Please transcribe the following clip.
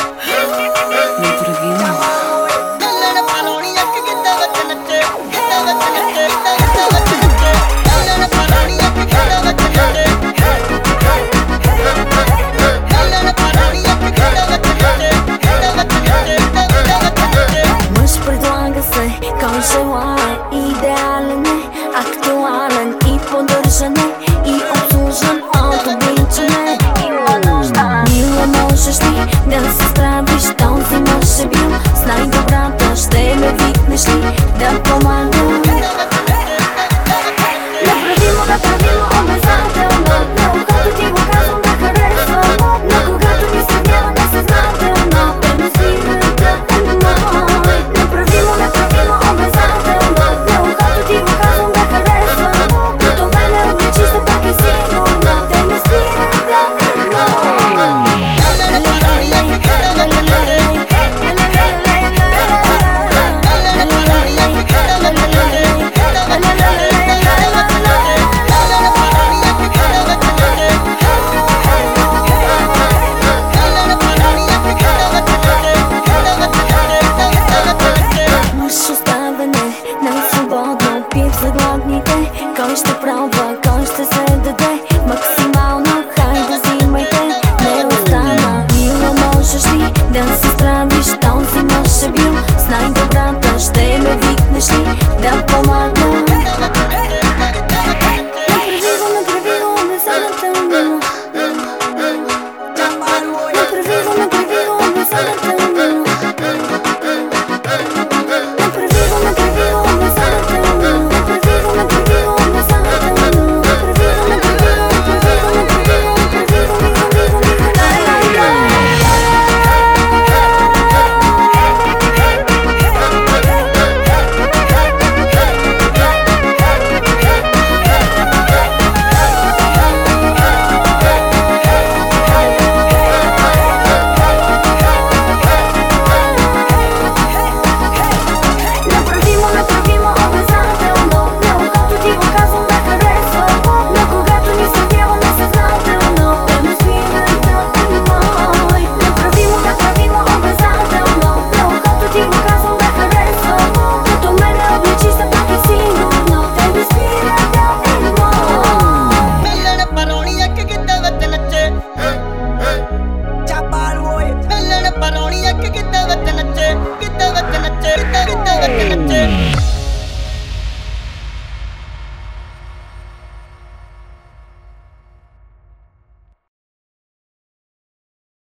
Кой желае идеален е, актуален и поддържан е, и обслужен от обичане. Има нужда. Мила, можеш ли да се справиш? Този мъж е бил с най-добрата. Ще ме викнеш ли да помагам? Неправилно, неправилно, обезателно, но когато ти го казвам да харесвам, но когато ни сравнява несъзнателно, те ме спират да е мой. Неправилно, неправилно, обезателно, но когато ти го казвам да харесвам, като мене обличи се пак е сигурно, те ме спират да е мой. За гладните, кой ще пробва, кой ще се даде максимално, хайде взимайте, не остана. Мила, можеш ли да се справиш?